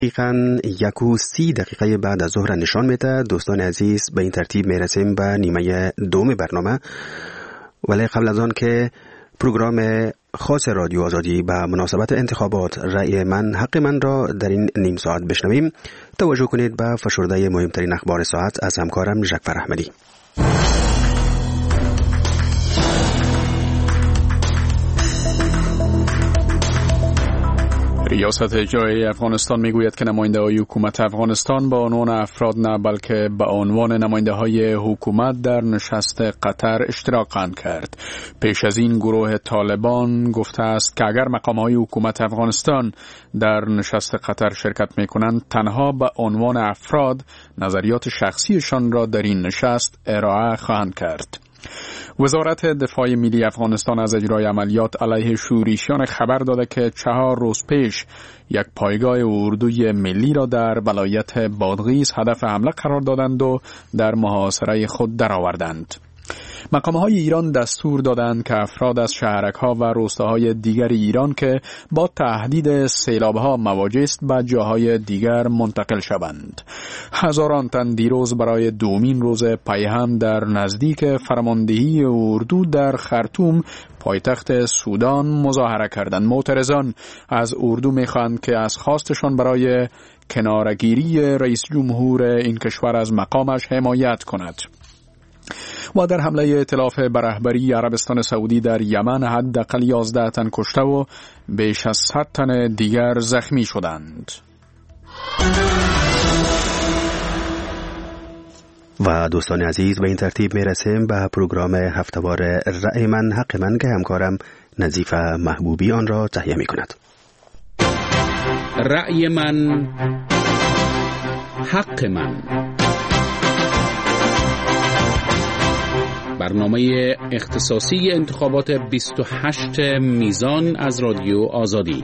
دقیقاً 1:30 بعد از ظهر نشان میده. دوستان عزیز، به این ترتیب میرسیم به نیمه دوم برنامه، ولی قبل از آن که پروگرام خاص رادیو آزادی به مناسبت انتخابات رأی من حق من را در این نیم ساعت بشنویم، توجه کنید به فشرده مهمترین اخبار ساعت از همکارم جعفر احمدی. ریاست اجرایی افغانستان میگوید که نماینده‌های حکومت افغانستان با عنوان افراد نه بلکه به عنوان نماینده‌های حکومت در نشست قطر اشتراک خواهند کرد. پیش از این گروه طالبان گفته است که اگر مقام‌های حکومت افغانستان در نشست قطر شرکت می‌کنند، تنها به عنوان افراد نظریات شخصیشان را در این نشست ارائه خواهند کرد. وزارت دفاع ملی افغانستان از اجرای عملیات علیه شورشیان خبر داده که 4 روز پیش یک پایگاه اردوی ملی را در ولایت بادغیس هدف حمله قرار دادند و در محاصره خود درآوردند. مقام‌های ایران دستور دادند که افراد از شهرک‌ها و روستاهای دیگر ایران که با تهدید سیلاب‌ها مواجه است به جاهای دیگر منتقل شوند. هزاران تن دیروز برای دومین روز پیهم در نزدیک فرماندهی اردو در خرطوم پایتخت سودان مظاهره کردند. معترضان از اردو می‌خواهند که از خواستشان برای کناره‌گیری رئیس جمهور این کشور از مقامش حمایت کند. و در حمله ائتلاف به رهبری عربستان سعودی در یمن حداقل 11 تن کشته و بیش از 100 تن دیگر زخمی شدند. و دوستان عزیز، به این ترتیب میرسیم به پروگرام هفته‌وار رأی من حق من که همکارم نظیفه محبوبی آن را تهیه می کند. رأی من حق من، برنامه اختصاصی انتخابات 28 میزان از رادیو آزادی.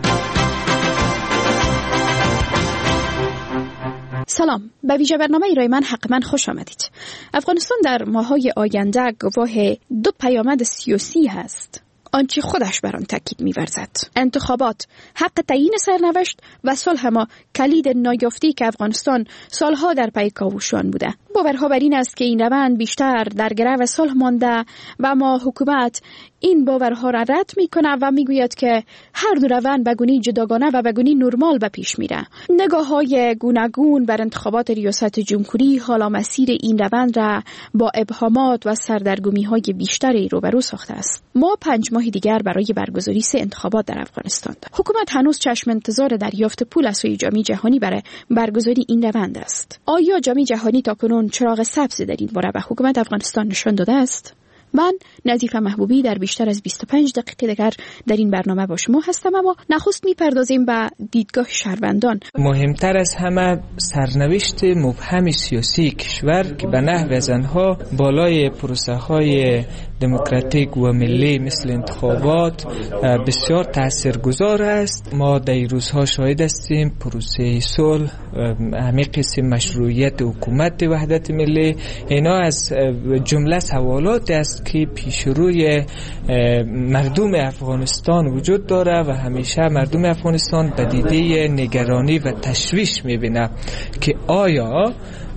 سلام، به ویژه برنامه رای من حق من خوش آمدید. افغانستان در ماه‌های آینده گواه 2 پیامد سیاسی هست. آنچه خودش بر آن تاکید می‌ورزد. انتخابات، حق تعیین سرنوشت و صلح ما کلید نایافتی که افغانستان سالها در پی کاوشان بوده. باورها بر این است که این روند بیشتر در گرو صلح مانده و ما حکومت این باورها را رد می‌کنه و می‌گوید که هر دو روند به گونه‌ای جداگانه و به گونه‌ای نرمال به پیش میره. نگاه‌های گوناگون بر انتخابات ریاست جمهوری حالا مسیر این روند را با ابهامات و سردرگمی‌های بیشتری روبرو ساخته است. ما 5 ماه دیگر برای برگزاری 3 انتخابات در افغانستان داریم. حکومت هنوز چشم انتظار دریافت پول از سوی جامعه جهانی برای برگزاری این روند است. آیا جامعه جهانی تاکنون چراغ سبز در این باره به حکومت افغانستان نشان داده است؟ من نظیفه محبوبی در بیشتر از 25 دقیقه دیگر در این برنامه با شما هستم، اما نخست میپردازیم به دیدگاه شهروندان. مهمتر از همه سرنوشت مبهم سیاسی کشور که به نحو از آنها بالای پروسه‌های دموکراتیک و ملی مثل انتخابات بسیار تاثیرگذار است. ما در روزها شاهد هستیم پروسه صلح، همه قسم مشروعیت حکومت وحدت ملی، اینا از جمله سوالات است که پیش روی مردم افغانستان وجود داره و همیشه مردم افغانستان به دیده نگرانی و تشویش میبینه که آیا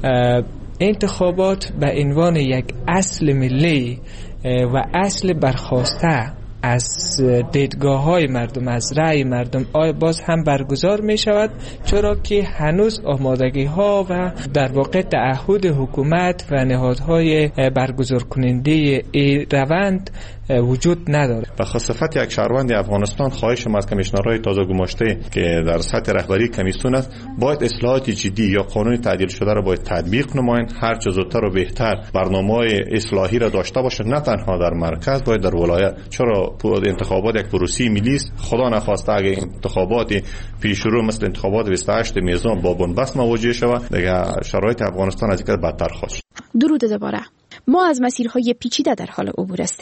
انتخابات به عنوان یک اصل ملی و اصل برخواسته از دیدگاه‌های مردم، از رأی مردم آیا باز هم برگزار می شود، چرا که هنوز آمادگی‌ها و در واقع تعهد حکومت و نهادهای برگزار کننده روند وجود نداره. و خصوصیت یک شهروند افغانستان خواهشم از کمیشنرهای تازه گماشته که در سطح رهبری کمیسیون است باید اصلاحات جدی یا قانون تعدیل شده را باید تطبیق نمایند، هر چه زودتر و بهتر برنامه‌های اصلاحی را داشته باشند، نه تنها در مرکز باید در ولایت. چرا انتخابات یک پروسه ملی است؟ خدا نخواسته اگه انتخابات پیش رو مثل انتخابات 28 میزان با بنبست مواجه شود، دیگه شرایط افغانستان از اینکه بدتر خواهد شد. درود دوباره. ما از مسیرهای پیچیده در حال عبور هستیم.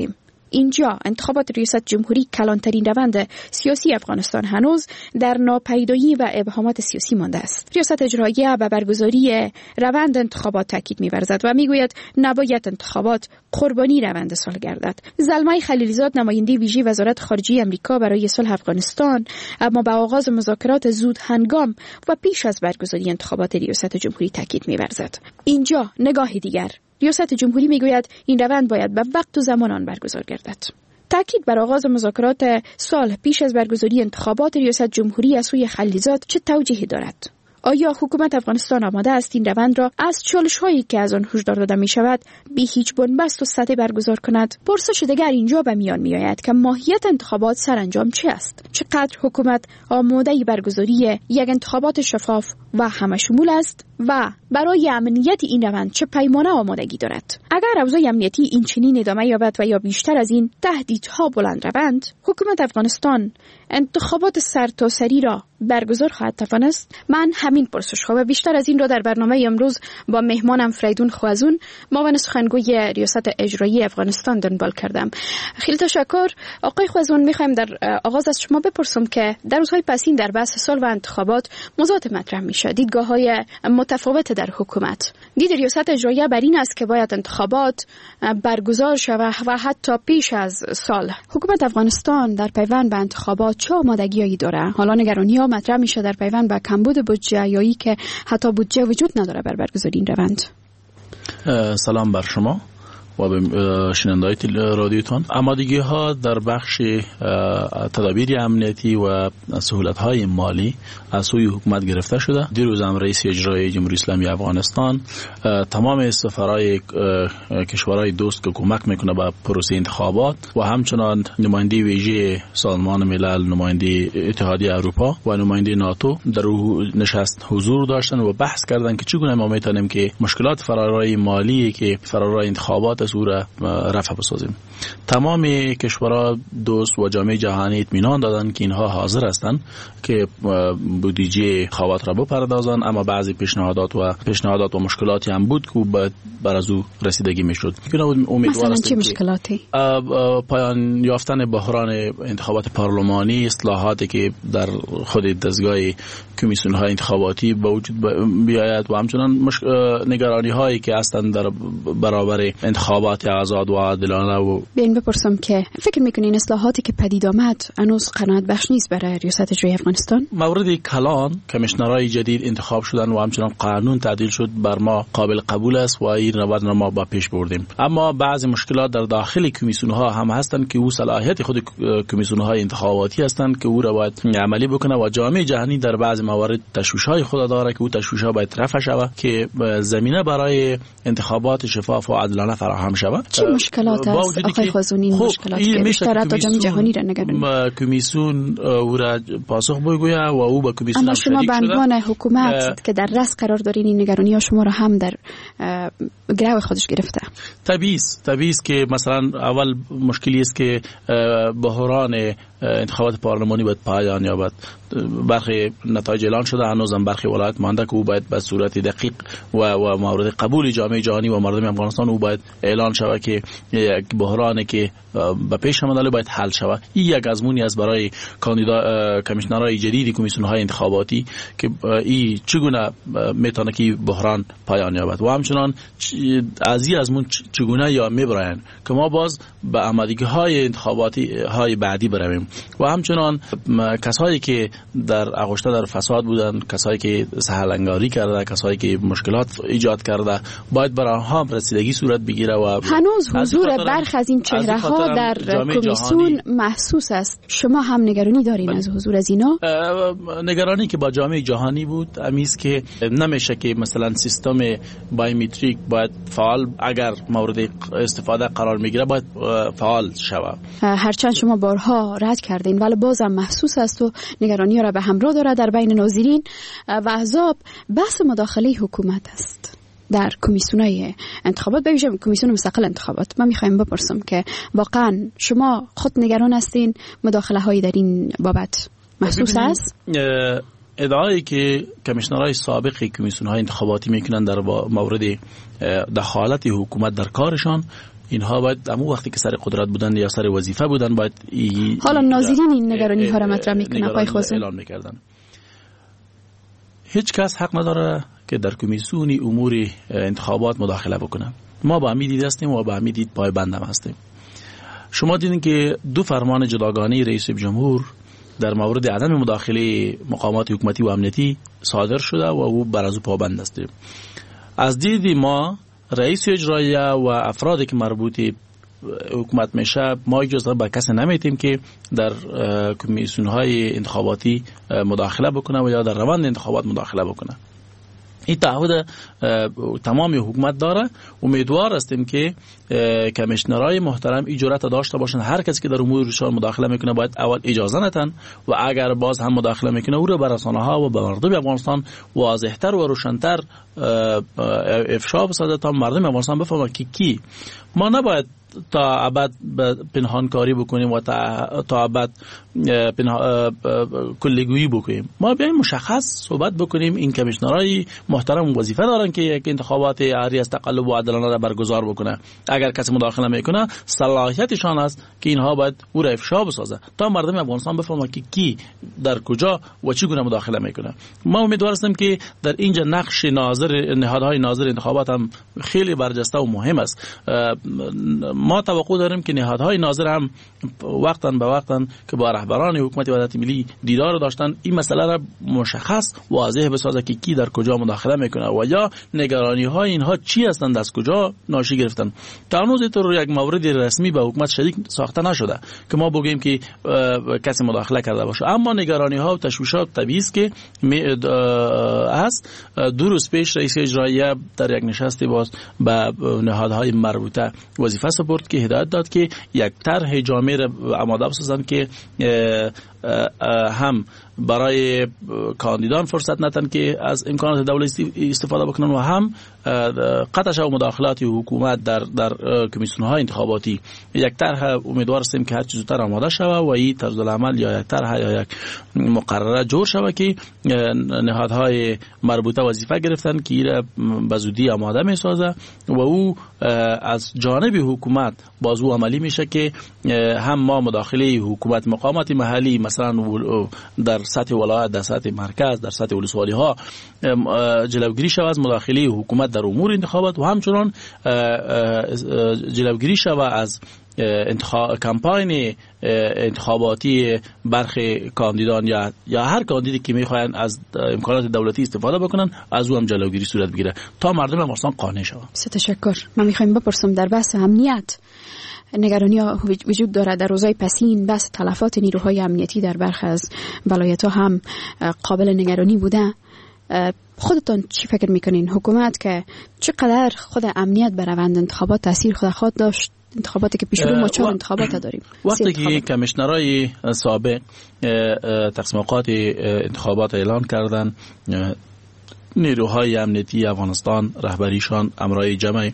اینجا انتخابات ریاست جمهوری کلانترین روند سیاسی افغانستان هنوز در ناپیدایی و ابهامات سیاسی مانده است. ریاست اجراییه به برگزاری روند انتخابات تاکید می‌ورزد و میگوید نباید انتخابات قربانی روند صلح گردد. زلمای خلیلزاد نماینده ویژه وزارت خارجه آمریکا برای صلح افغانستان اما به آغاز مذاکرات زود هنگام و پیش از برگزاری انتخابات ریاست جمهوری تاکید می‌ورزد. اینجا نگاه دیگر، ریاست جمهوری میگوید این روند باید به وقت و زمان آن برگزار گردد. تاکید بر آغاز مذاکرات صلح پیش از برگزاری انتخابات ریاست جمهوری از سوی خلیلزاد چه توجیهی دارد؟ آیا حکومت افغانستان آماده است این روند را از چالش‌هایی که از آن هشدار داده می‌شود بی هیچ بنبست و سطح برگزار کند؟ پرسش دیگر اینجا به میان می‌آید که ماهیت انتخابات سرانجام چه است؟ چقدر حکومت آماده برگزاری یک انتخابات شفاف و همه‌شمول است و برای امنیت این روند چه پیمانه آمادگی دارد؟ اگر اوضاع امنیتی این چنین ادامه یابد و یا بیشتر از این تهدیدها بلند روند، حکومت افغانستان انتخابات سرتاسری را برگزار خواهد توانست؟ من همین پرسش‌ها و بیشتر از این را در برنامه امروز با مهمانم فریدون خوازون، معاون سخنگوی ریاست اجرایی افغانستان دنبال کردم. خیلی تشکر. آقای خوازون، می‌خوایم در آغاز از شما بپرسم که در روزهای پسین در بحث صلح و انتخابات موضوعات مطرح میشه، دیدگاه‌های متفاوت در حکومت. دید ریاست اجرایی بر این است که باید انتخابات برگزار شود و حتی پیش از صلح. حکومت افغانستان در پیوند به انتخابات چه آمادگی‌ای داره؟ حالا نگرانی‌ها مطرح میشه در پیوند به کمبود بودجه یا ای که حتی بودجه وجود نداره بر برگزاری این روند. سلام بر شما و به شنونده‌های رادیوتان. آمادگی‌ها در بخش تدابیر امنیتی و سهولت‌های مالی از سوی حکومت گرفته شده. دیروز هم رئیس اجرایی جمهوری اسلامی افغانستان تمام سفرهای کشورهای دوست که کمک میکنه به پروسه انتخابات و همچنان نماینده ویژه سازمان ملل، نماینده اتحادیه اروپا و نماینده ناتو در نشست حضور داشتن و بحث کردن که چگونه ما میتونیم که مشکلات فرارای مالی که فرارای انتخابات صورت رفع بسازیم. تمام کشورها دوست و جامعه جهانی اطمینان دادن که اینها حاضر هستند که بودجه انتخابات را بپردازند، اما بعضی پیشنهادات و مشکلاتی هم بود که بر از او رسیدگی میشد. مثلا چه مشکلاتی؟ پایان یافتن بحران انتخابات پارلمانی، اصلاحاتی که در خود دستگاه کمیسیون های انتخاباتی به وجود بیاید و همچنان نگرانی هایی که هستند در برابر انتخابات آزاد و عادلانه. و بیاین بپرسم که فکر میکنین اصلاحاتی که پدید آمد هنوز قناعت بخش نیست برای ریاست اجرایی افغانستان؟ مورد کلان کمیشنرهای جدید انتخاب شدن و همچنان قانون تعدیل شد بر ما قابل قبول است و این روند را ما با پیش بردیم. اما بعضی مشکلات در داخل کمیسیون ها هم هستند که او صلاحیت خود کمیسیون های انتخاباتی هستند که او را باید عملی بکنه و جامعه جهانی در بعضی موارد تشویش های خود داره که او تشویش ها باید رفع شود که زمینه برای انتخابات شفاف و عادلانه فراهم شود. چه مشکلات است آقای خوازونی؟ مشکلات که بیشتر تا جامعه جهانی را نگرانید. کمیسیون او را پاسخ بگوید و او با کمیسیون اما شما به عنوان حکومت که در رأس قرار دارین این نگرانی ها شما را هم در گرو خودش گرفته. طبیعی است که مثلا اول مشکلی است که بحران انتخابات پارلمانی باید پایان یابد. برخی نتایج اعلان شده، هنوزم برخی ولایت مانده که او باید به صورت دقیق و مورد قبول جامعه جهانی و مردم افغانستان او باید اعلان شود که یک بحرانی که به پیش آمده باید حل شود. این یک آزمونی است برای کمیشنرهای جدید کمیسیون های انتخاباتی که این چگونه میتونه که بحران پایان یابد و همچنان از این آزمون چگونه یا میبرند که ما باز به آمادگی های انتخاباتی های بعدی برویم و همچنان کسایی که در آغشته در فساد بودن، کسایی که سهل انگاری کرده، کسایی که مشکلات ایجاد کرده باید برای آنها رسیدگی صورت بگیره و هنوز حضور برخی از این چهره ها در کمیسیون محسوس است. شما هم نگرانی دارین از حضور از اینا؟ نگرانی که با جامعه جهانی بود امیز که نمیشه که مثلا سیستم بایومتریک باید فعال، اگر مورد استفاده قرار میگیره باید فعال شود. هرچند شما بارها رد کردین ولی بازم محسوس است و نگرانی را به همراه داره در بین ناظرین و احزاب. بحث مداخله حکومت است در کمیسیون‌های انتخابات، به ویژه کمیسیون مستقل انتخابات. من می‌خوایم بپرسم که واقعا شما خود نگران هستین مداخله‌هایی در این بابت محسوس است؟ ادعایی که کمیشنرهای سابق کمیسیون‌های انتخاباتی میکنن در مورد دخالت حکومت در کارشان اینها باید همون وقتی که سر قدرت بودن یا سر وظیفه بودن باید حالا ناظرین این نگرانی ها را مطرح میکنن، پای خوزن اعلان میکردن. هیچ کس حق نداره که در کمیسیون امور انتخابات مداخله بکنه. ما با همین دید هستیم و با همین دید پای بندم هستیم. شما دیدین که 2 فرمان جداگانه رئیس جمهور در مورد عدم مداخله مقامات حکومتی و امنیتی صادر شده و او بر از او پابند است. از دید ما رئیس اجراییه و افرادی که مربوط حکومت میشه، ما اجازه به کسی نمیدیم که در کمیسیون‌های انتخاباتی مداخله بکنه و یا در روند انتخابات مداخله بکنه. این تعهد تمام حکومت داره. امیدوار هستیم که کمیشنرهای محترم اجازه داشته باشند هر کسی که در امورشان مداخله میکنه باید اول اجازه ندن و اگر باز هم مداخله میکنه او رو به رسانه‌ها و به مردم افغانستان واضح‌تر و روشن‌تر افشا بسازه تا مردم افغانستان بفهمند که کی. ما نباید تا ابد پنهانکاری بکنیم و تا ابد کلیگویی بکنیم. ما بیایم مشخص صحبت بکنیم. این کمیشنرهای محترم وظیفه دارن که یک انتخابات عاری از تقلب و عادلانه را برگزار بکنه. اگر کسی مداخله میکنه صلاحیتشان است که اینها باید او را افشا بسازه تا مردم افغانستان بفهمند که کی در کجا و چگونه مداخله میکنه. ما امیدوار هستیم که در اینجا نقش نهادهای ناظر انتخابات هم خیلی برجسته و مهم است. ما توقع داریم که نهادهای ناظر هم وقتاً به وقتاً که با رهبران حکومت وحدت ملی دیدار داشتن این مسئله را مشخص واضح بسازه که کی در کجا مداخله میکنه و یا نگرانی های اینها چی هستند، از کجا ناشی گرفتن. تا هنوز اینطور یک مورد رسمی به حکومت شریک ساخته نشده که ما بگیم که کسی مداخله کرده باشه، اما نگرانی ها و تشویشات طبیعی است که هست. 2 روز پیش رئیس اجراییه در یک نشستی باز به نهادهای مربوطه وظیفه سپرد که هدایت داد که یک طرح جامع را آماده بسازند که هم برای کاندیدان فرصت ندن که از امکانات دولتی استفاده بکنن و هم قطع و مداخلات حکومت در کمیسیون‌های انتخاباتی. یک طرح امیدوار هستیم که هر چیز زودتر آماده شود و این طرز العمل یا یک طرح یا یک مقرره جور شود که نهادهای مربوطه وظیفه گرفتن که این به زودی آماده می‌سازه و او از جانب حکومت بازو عملی میشه که هم ما مداخله حکومت مقامات محلی مثلا در سطح ولایت، در سطح مرکز، در سطح ولسوالی ها جلوگیری شود از مداخله حکومت در امور انتخابات و همچنان جلوگیری شود از کمپاین انتخاباتی برخی کاندیدان یا هر کاندیدی که میخواین از امکانات دولتی استفاده بکنن از او هم جلوگیری صورت بگیره تا مردم افغانستان قانع شود. تشکر. من میخوایم بپرسم در بحث امنیت نگرانی ها وجود داره. در روزهای پسین بحث تلفات نیروهای امنیتی در برخی از ولایت ها هم قابل نگرانی بوده. خودتان چی فکر میکنین؟ حکومت که چقدر خود امنیت بر روند انتخابات تاثیر خود داشت؟ انتخاباتی که پیش رو ما 4 انتخابات داریم. وقتی که کمیشنرهای سابق تقسیم اوقات انتخابات اعلان کردن، نیروهای امنیتی افغانستان رهبریشان امرای جمع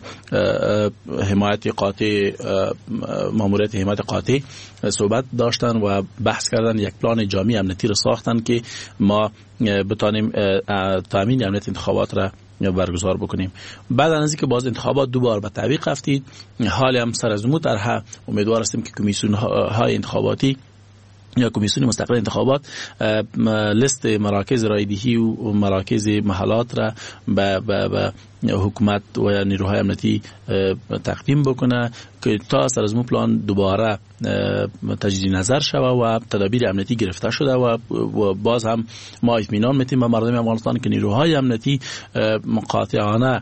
حمایت قاطع ماموریت حمایت قاطع صحبت داشتن و بحث کردن، یک پلان جامع امنیتی را ساختن که ما بتانیم تامین امنیت انتخابات را برگزار بکنیم. بعد از اینکه باز انتخابات 2 بار به تعویق رفتید، حالی هم سر از مو طرح امیدوار هستیم که کمیسیون های انتخاباتی یا کمیسیون مستقل انتخابات لیست مراکز رایدهی و مراکز محلات را به حکومت و نیروهای امنیتی تقدیم بکنه که تا سر از مو پلان دوباره تجدید نظر شود و تدابیر امنیتی گرفته شده و باز هم ما اطمینان میتیم به مردم افغانستان که نیروهای امنیتی قاطعانه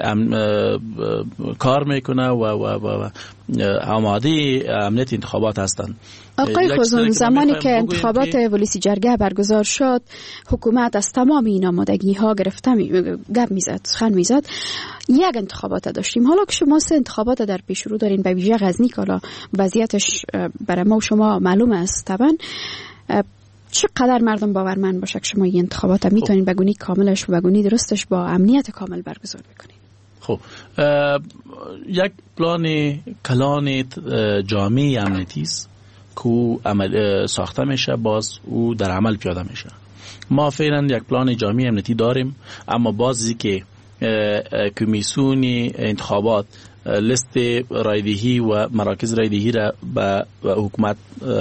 کار میکنه و آماده امنیت انتخابات هستند. آقای خوزون، زمانی که انتخابات ولسی جرگه برگزار شد، حکومت از تمام این آمادگی ها گرفته گپ میزد، سخن میزد. یک انتخابات داشتیم. حالا که شما 3 انتخابات در پیش رو دارین، به ویژه غزنی که حالا وضعیتش برای ما و شما معلوم است طبعا، چقدر مردم باورمند باشه که شما این انتخابات میتونین بگونی کاملش و بگونی درستش با امنیت کامل برگزار بکنین؟ خب یک پلان کلان جامع امنیتی است که عمل ساخته میشه، باز او در عمل پیاده میشه. ما فعلا یک پلان جامع امنیتی داریم، اما بازی که کمیسیون انتخابات لیست رایدهی و مراکز رایدهی را به حکومت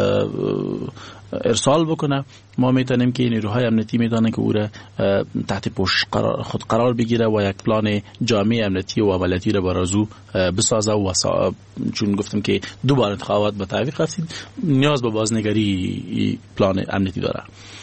ارسال بکنه. ما میتونیم که نیروهای امنیتی میتونن که او را تحت پوشش خود قرار بگیره و یک پلان جامع امنیتی و عملیاتی را برازو بسازه و چون گفتم که دوباره انتخابات به تعویق رفتید نیاز به بازنگری پلان امنیتی داره.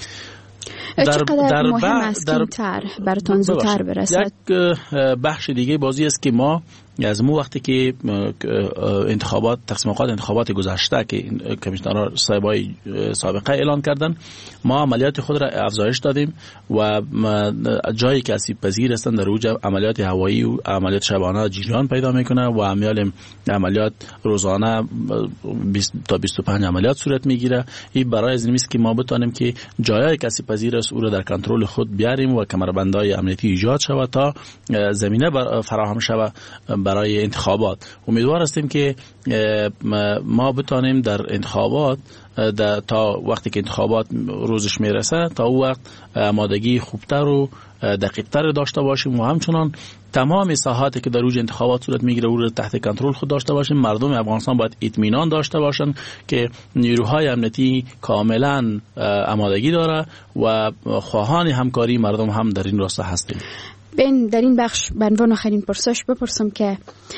چقدر مهم است این طرح براتون زودتر برسد؟ یک بخش دیگه بازی است که ما از مو وقتی که انتخابات تقسیم اوقات انتخابات گذشته که کمیشنرها صاحبای سابقه اعلان کردن، ما عملیات خود را افزایش دادیم و جایی که آسیب پذیر هستند در اوج عملیات هوایی و عملیات شبانه جریان پیدا میکنه و عملیات روزانه 20 تا 25 عملیات صورت میگیره. این برای از این است که ما بتونیم که جایی که آسیب پذیر است او را در کنترل خود بیاریم و کمربندهای امنیتی ایجاد شود تا زمینه فراهم شود برای انتخابات. امیدوار هستیم که ما بتانیم در انتخابات تا وقتی که انتخابات روزش میرسه تا او وقت آمادگی خوبتر و دقیقتر داشته باشیم و همچنان تمام ساحاتی که در اوج انتخابات صورت میگیره او را تحت کنترل خود داشته باشیم. مردم افغانستان باید اطمینان داشته باشند که نیروهای امنیتی کاملا آمادگی داره و خواهان همکاری مردم هم در این راستا هستیم. در این بخش به عنوان آخرین پرسش بپرسم که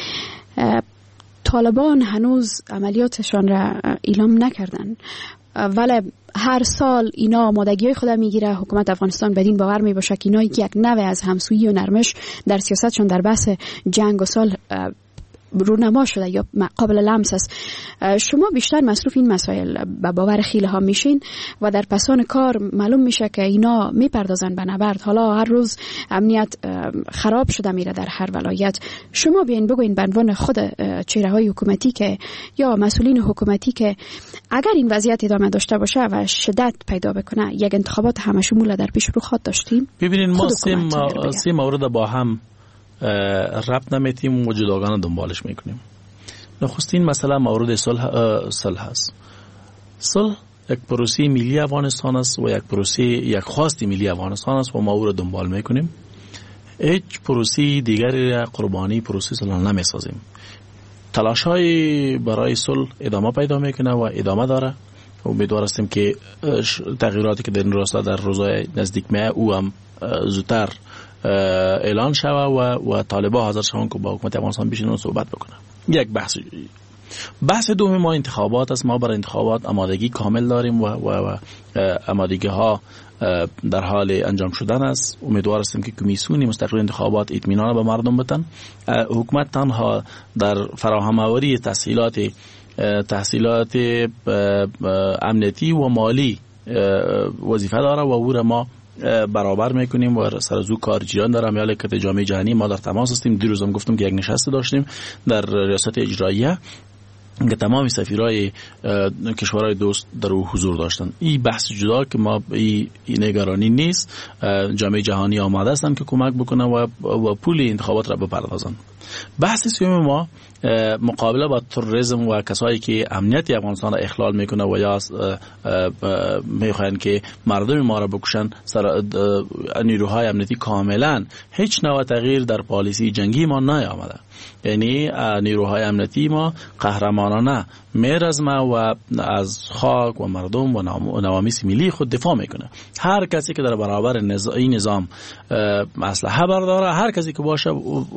طالبان هنوز عملیاتشان را اعلام نکردن ولی هر سال اینا آمادگی خود میگیره. حکومت افغانستان بدین باور می باشه که اینا یک نوع از همسویی و نرمش در سیاستشون در بحث جنگ و سال رونما شده یا قابل لمس است. شما بیشتر مصروف این مسائل به باور خیلی ها میشین و در پسان کار معلوم میشه که اینا میپردازن به نبرد. حالا هر روز امنیت خراب شده میره در هر ولایت. شما بیاین بگوین به عنوان خود چهره های حکومتی که یا مسئولین حکومتی که اگر این وضعیت ادامه داشته باشه و شدت پیدا بکنه یک انتخابات همه شمول در پیش رو خواهد داشتیم. ببینین ما سه مورد با هم ربط نمیتیم و جداگانه دنبالش میکنیم. نخستین مسئله مورد صلح هست. صلح یک پروسه ملی افغانستان است و یک خواست ملی افغانستان است و ما او را دنبال میکنیم. هیچ پروسه دیگری را قربانی پروسه صلح نمیسازیم. تلاش‌های برای صلح ادامه پیدا میکنه و ادامه داره. امیدوار هستیم که تغییراتی که در این راستا در روزهای نزدیک میاد او هم زودتر اعلان شود و طالبان حاضر شوند که با حکومت افغانستان بشینن صحبت بکنن. یک بحث دوم ما انتخابات است. ما برای انتخابات آمادگی کامل داریم و آمادگی ها در حال انجام شدن است. امیدوار هستیم که کمیسیون مستقل انتخابات اطمینان به مردم بدن. حکومت تنها در فراهم آوری تحصیلات امنیتی و مالی وظیفه داره و او را ما برابر میکنیم و سر از او کار جریان داره. مملکت جامعه جهانی ما در تماس هستیم. دیروز هم گفتم که یک نشست داشتیم در ریاست اجراییه که تمامی سفیرای کشورهای دوست در او حضور داشتن. این بحث جدا که ما این نگرانی نیست. جامعه جهانی آماده هستن که کمک بکنن و پول انتخابات را بپردازن. بحث سوم ما مقابله با تروریسم و کسایی که امنیت افغانستان را اخلال میکنه و یا میخواین که مردم ما را بکشن. نیروهای امنیتی کاملا هیچ نوع تغییر در پالیسی جنگی ما نیامده. یعنی نیروهای امنیتی ما قهرمانانه میرزمه و از خاک و مردم و نوامیس ملی خود دفاع میکنه. هر کسی که در برابر این نظام اسلحه برداره، هر کسی که باشه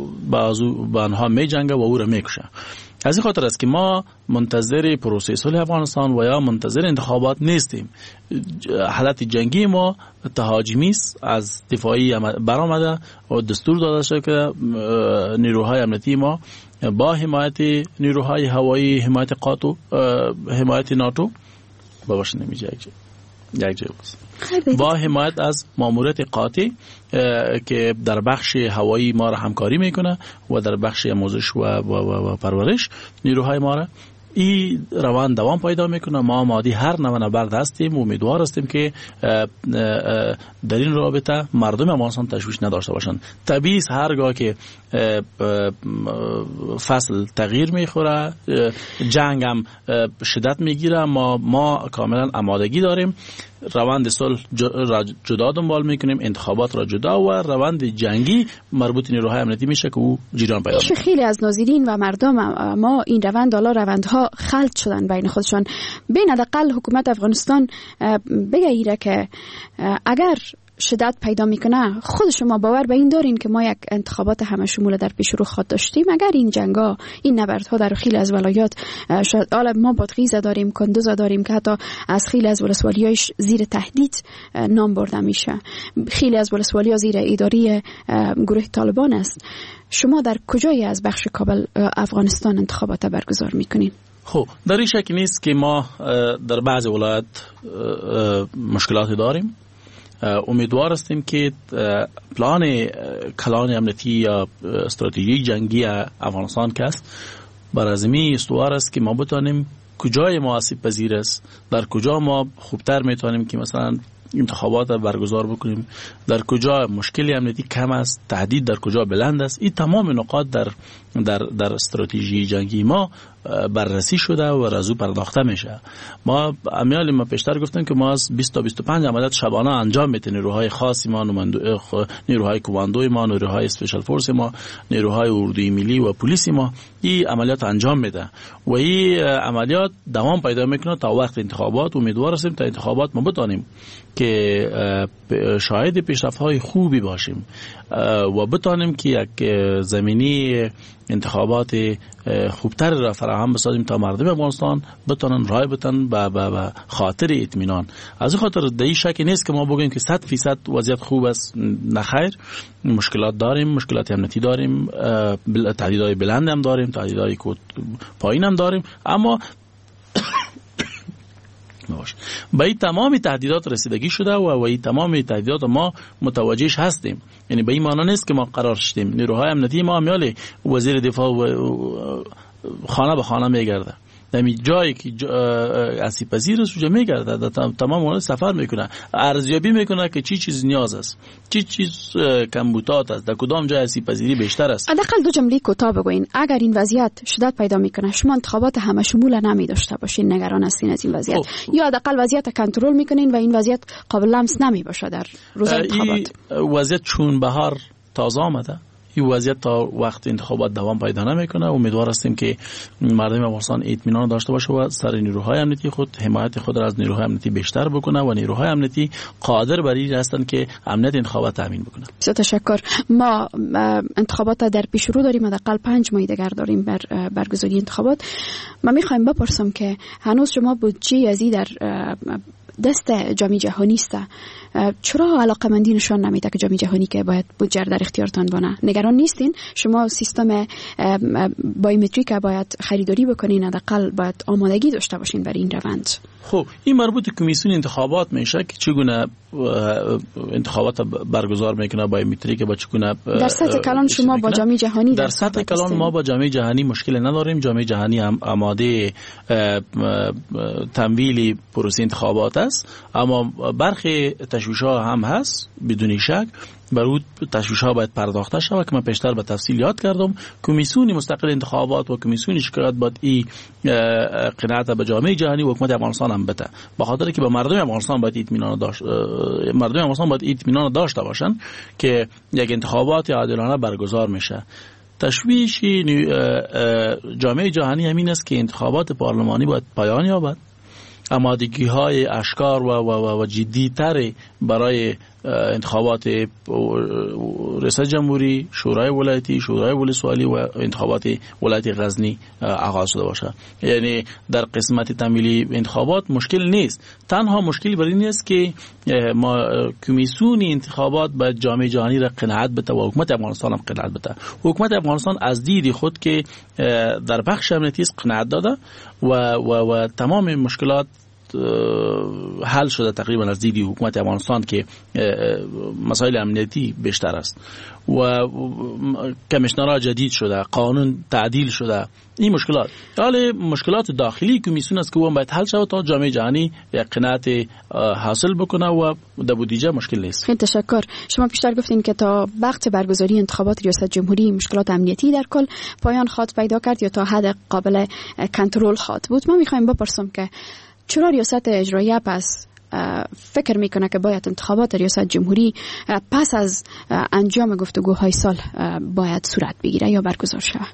با آنها میجنگه و او را میکشه. از این خاطر است که ما منتظر پروسه صلح افغانستان و یا منتظر انتخابات نیستیم. حالت جنگی ما تهاجمی است، از دفاعی برآمده و دستور داده شده که نیروهای امنیتی ما با حمایت نیروهای هوایی، حمایت قاطو، حمایت ناتو نمیشه یک جای با حمایت از ماموریت قاطع که در بخش هوایی ما را همکاری میکنه و در بخش آموزش و پرورش نیروهای ما را این روان دوام پیدا میکنه. ما آماده هر نوع نبرد هستیم و امیدوار هستیم که در این رابطه مردم افغانستان تشویش نداشته باشند. طبیعی است هرگاه که فصل تغییر میخوره، جنگ هم شدت میگیره، ما کاملا آمادگی داریم. روند صلح را جدا دنبال میکنیم، انتخابات را جدا، و روند جنگی مربوط نیروهای امنیتی میشه که او جریان پیدا میکنه. خیلی از ناظرین و مردم ما این روندها خلط شدن بین خودشان. بین حداقل حکومت افغانستان بگیره که اگر شدت پیدا میکنه، خود شما باور به این دارین که ما یک انتخابات همه شمول در پیش رو خود داشتیم؟ اگر این جنگا، این نبردها در خیلی از ولایات، حالا ما بادغیس داریم، کندوز داریم که حتی از خیلی از ولسوالی‌هاش زیر تهدید نام برده میشه، خیلی از ولسوالی‌ها زیر اداره گروه طالبان است. شما در کجای از بخش کابل افغانستان انتخابات برگزار میکنین؟ خب در این شک نیست که ما در بعض ولایات مشکلاتی داریم. امیدوار هستیم که پلان کلان امنیتی یا استراتژی جنگی افغانستان که است بر ازمی استوار است که ما بتانیم کجای ما آسیب پذیر است، در کجا ما خوبتر میتونیم که مثلا انتخابات برگزار بکنیم، در کجا مشکلی امنیتی کم است، تهدید در کجا بلند است. این تمام نقاط در استراتژی جنگی ما بررسی شده و رزو پرداخته میشه. ما پیشتر گفتم که ما از 20 تا 25 عملیات شبانه انجام میدیم. نیروهای خاصی ما، نیروهای کماندوی ما، نیروهای اسپیشال فورس ما، نیروهای اردوی ملی و پلیس ما این عملیات انجام میده و این عملیات دوام پیدا میکنه تا وقت انتخابات. امیدوار هستیم تا انتخابات ما بتانیم که شاهد پیشرفت‌های خوبی باشیم و بتانیم که یک زمینی انتخابات خوبتر را فراهم بسازیم تا مردم افغانستان بتونن رای بدن به خاطر اطمینان. از این خاطر در این شکی نیست که ما بگیم که 100% وضعیت خوب است. نخیر، مشکلات داریم، مشکلات امنیتی داریم، تهدیدهای بلند هم داریم، تهدیدهای پایین هم داریم، اما با این تمام تهدیدات رسیدگی شده و این تمام تهدیدات ما متوجهش هستیم. یعنی به این معنی نیست که ما قرار شدیم. نیروهای امنیتی ما میاله وزیر دفاع و خانه به خانه میگرده، در جایی که آسیب پذیر است اونجا میگرده، تمام اون سفر میکنه، ارزیابی میکنه که چی چیز نیاز است، چی چیز کمبودات است، در کدام جای آسیب پذیری بیشتر است. حداقل دو جمله کوتاه بگوین. اگر این وضعیت شدت پیدا میکنه، شما انتخابات همه شمول نمی داشته باشین، نگران هستین از این وضعیت؟ یا حداقل وضعیت کنترل میکنین و این وضعیت قابل لمس نمی باشه در روز انتخابات؟ وضعیت چون بهار تازه آمده، این وضعیت تا وقت انتخابات دوام پیدا نمیکنه. امیدوار هستیم که مردم افغانستان اطمینان داشته باشه و سر نیروهای امنیتی خود حمایت خود را از نیروهای امنیتی بیشتر بکنه و نیروهای امنیتی قادر بر این هستند که امنیت انتخابات تامین بکنه. بسیار تشکر. ما انتخابات در پیش رو داریم، حداقل 5 ماه دیگر داریم برگزاری انتخابات. من میخوایم بپرسم که هنوز شما بودجه ازی در دست جامعه جهانی است، چرا علاقه‌مندی نشان نمیده که جامعه جهانی که باید بودجه در اختیارتان بانه؟ نگران نیستین؟ شما سیستم بایومتریک باید خریداری بکنین، حداقل باید آمادگی داشته باشین برای این روند. خب این مربوط کمیسیون انتخابات میشه که چگونه انتخابات برگزار میکنه، بایومتریک با چگونه در سطح کلان شما با جامعه جهانی در سطح کلان ما با جامعه جهانی مشکل نداریم. جامعه جهانی هم آماده تمویل پروسه انتخابات است، اما برخی تشویش‌ها هم هست بدون شک. برای تشویش‌ها باید پرداخته شود که من پیشتر به تفصیل یاد کردم. کمیسیون مستقل انتخابات و کمیسیون شکایت باید این قناعت به جامعه جهانی و حکومت افغانستان هم بده، به خاطر که به مردم افغانستان باید اطمینان داشته باشن که یک انتخابات عادلانه برگزار میشه. تشویش جامعه جهانی همین است که انتخابات پارلمانی باید پایان یابد، آمادگی‌های اشکار و جدی‌تر برای انتخابات ریاست جمهوری، شورای ولایتی، شورای ولسوالی و انتخابات ولایت غزنی آغاز شده باشه. یعنی در قسمت تمویل انتخابات مشکل نیست. تنها مشکلی بر این است که ما کمیسیون انتخابات باید جامعه جهانی را قناعت بده و حکومت افغانستان هم قناعت بده. حکومت افغانستان از دید خود که در بخش امنیتی قناعت داده و تمام مشکلات حل شده تقریبا از دید حکومت افغانستان که مسائل امنیتی بیشتر است و کمیشنرها جدید شده، قانون تعدیل شده. این مشکلات داخلی کمیسیون است که اون باید حل شود تا جامعه جهانی یک قناعت حاصل بکنه و در بودجه مشکل نیست. خیلی تشکر. شما پیشتر گفتین که تا وقت برگزاری انتخابات ریاست جمهوری مشکلات امنیتی در کل پایان خواهد پیدا کرد یا تا حد قابل کنترل خواهد بود. ما میخوایم بپرسیم که چرا ریاست اجراییه پس فکر میکنه که باید انتخابات ریاست جمهوری پس از انجام گفتگوهای صلح باید صورت بگیره یا برگزار شود؟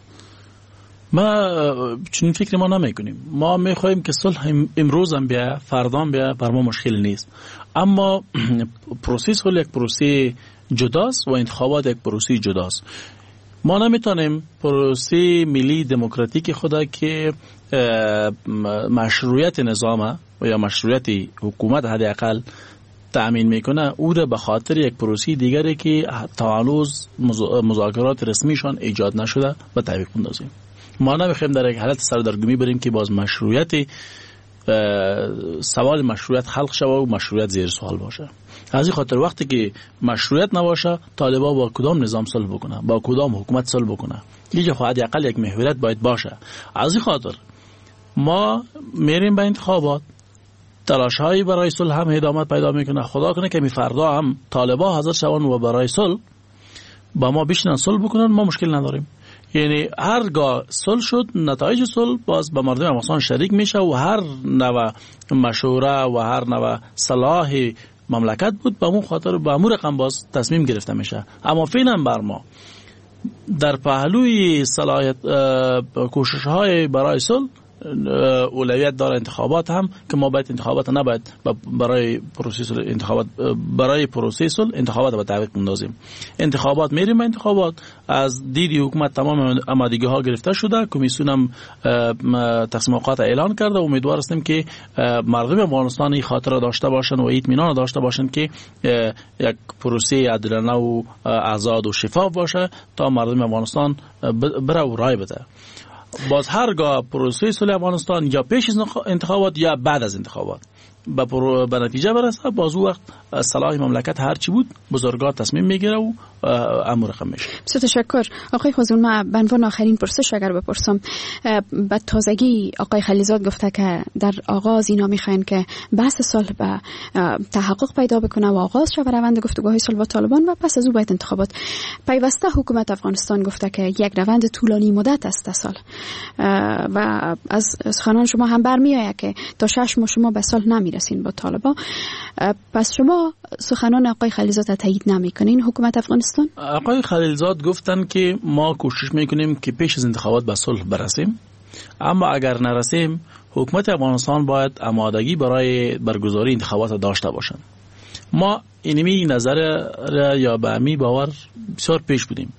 ما چنین فکر ما نمیکنیم. ما میخوایم که صلح امروز هم بیا، فردا هم بیا، بر ما مشکل نیست. اما پروسه صلح یک پروسه جداست و انتخابات یک پروسه جداست. ما نمیتونیم پروسه ملی دموکراتیک خدا که مشروعیت نظام و یا مشروعیت حکومت حداقل تأمین میکنه او را به خاطر یک پروسه دیگری که تا هنوز مذاکرات رسمیشان ایجاد نشده به تعویق بندازیم. ما نمیخوایم در یک حالت سردرگمی بریم که باز مشروعیت سوال مشروعیت خلق شود و مشروعیت زیر سوال باشه. از این خاطر وقتی که مشروعیت نباشه طالبان با کدام نظام صلح بکنه، با کدام حکومت صلح بکنه، دیگه خود حداقل یک محوریت باید باشه. از این خاطر ما میریم به انتخابات، تلاش‌هایی برای صلح هم ادامه پیدا میکنه. خدا کنه که می فردا هم طالبان حاضر شون و برای صلح با ما بشینن صلح بکنن، ما مشکل نداریم. یعنی هرگاه صلح شد نتایج صلح باز به مردم افغانستان شریک میشه و هر نوع مشوره و هر نوع صلاح مملکت بود به اون خاطر به امور رقم باز تصمیم گرفته میشه. اما فعلا بر ما در پهلوی صلاحیت کوشش‌های برای صلح اولویت داره انتخابات هم که ما باید انتخابات نباید برای پروسه صلح انتخابات به تعویق بندازیم. انتخابات میریم به انتخابات. از دید حکومت تمام آمادگی ها گرفته شده. کمیسیون هم تقسیم اوقات اعلان کرده. امیدوار هستیم که مردم افغانستان این خاطر داشته باشن و اطمینان داشته باشن که یک پروسه عادلانه و آزاد و شفاف باشه تا مردم افغانستان بره و رای بده. باز هرگاه پروسه صلح افغانستان یا پیش از انتخابات یا بعد از انتخابات به نتیجه برسه، باز او وقت صلاح مملکت هر چی بود بزرگان تصمیم میگیره و امور رقم میشه. بسیار تشکر آقای خوزون. ما به عنوان آخرین پرسش اگر بپرسم، به تازگی آقای خلیلزاد گفته که در آغاز اینا میخواین که بحث صلح به تحقق پیدا بکنه و آغاز شه روند گفتگوهای صلح با طالبان و پس از او باید انتخابات. پیوسته حکومت افغانستان گفته که یک روند طولانی مدت است صلح و از سخنان شما هم برمیآید که تا 6 ماه شما به صلح نمیرسین با طالبان. پس شما سخنان آقای خلیلزاد تایید نمیکنین حکومت افغانستان؟ آقای خلیلزاد گفتن که ما کوشش میکنیم که پیش از انتخابات به صلح برسیم، اما اگر نرسیم حکومت افغانستان باید آمادگی برای برگزاری انتخابات داشته باشند. ما اینمی نظر یا به امی باور بسیار پیش بودیم.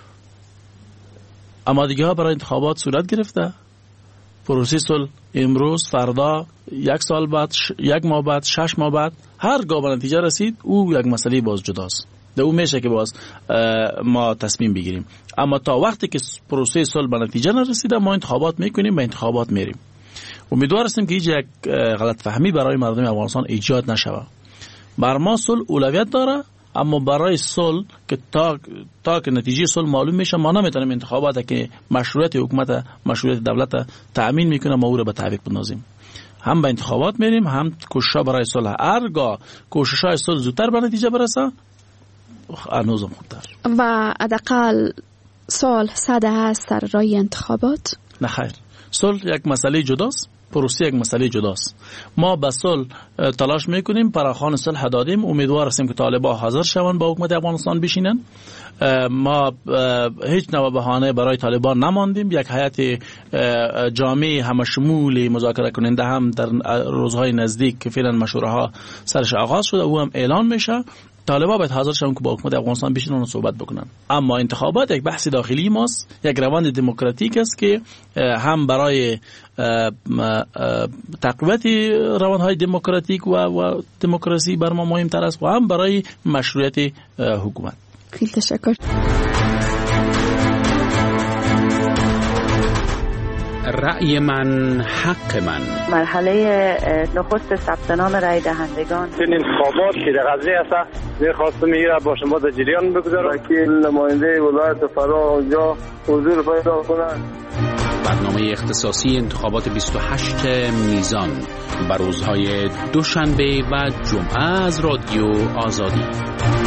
آمادگی ها برای انتخابات صورت گرفته. پروسه صلح امروز، فردا، 1 سال بعد، 1 ماه بعد، 6 ماه بعد، هرگاه به نتیجه رسید او یک مسئله باز جداست. ده او میشه که باز ما تصمیم بگیریم. اما تا وقتی که پروسه صلح به نتیجه نرسیده ما انتخابات میکنیم، به انتخابات میریم. امیدوار هستیم که هیچ یک غلط فهمی برای مردم افغانستان ایجاد نشود. بر ما صلح اولویت داره، اما برای صلح که تا که نتیجه صلح معلوم میشه ما نمیتونیم انتخابات که مشروعیت حکومت، مشروعیت دولت تأمین میکنه ما او رو به تعویق بندازیم. هم به انتخابات میریم، هم کوشش‌ها برای صلح. هرگاه کوشش‌های صلح زودتر به نتیجه برسه هنوزم خوبتر. و حداقل سال صد است در راه انتخابات؟ نه خیر، صلح یک مسئله جداست، پروسه یک مسئله جداست. ما به صلح تلاش میکنیم، پراخوان صلح دادیم. امیدوار هستیم که طالبان حاضر شوند با حکومت افغانستان بشینن. ما هیچ نوع بهانه برای طالبان نماندیم. یک هیئت جامع همشمول مذاکره کننده هم در روزهای نزدیک که فعلا مشوره ها سرش آغاز شده او هم اعلان میشه. طالبان باید حاضر شون که با حکومت افغانستان بشینن و صحبت بکنن. اما انتخابات یک بحث داخلی ماست، یک روند دموکراتیک است که هم برای تقویت روندهای دموکراتیک و دموکراسی بر ما مهمتر است و هم برای مشروعیت حکومت. خیلی تشکر. رأی من حق من. مرحله نخست ثبت نام رای دهندگان. این انتخابات که در قضیه است می‌خواستم میره با شما در جریان بگذارم. وکیل نماینده ولایت فرا اونجا حضور پیدا کنند. برنامه اختصاصی انتخابات 28 میزان بر روزهای دوشنبه و جمعه از رادیو آزادی.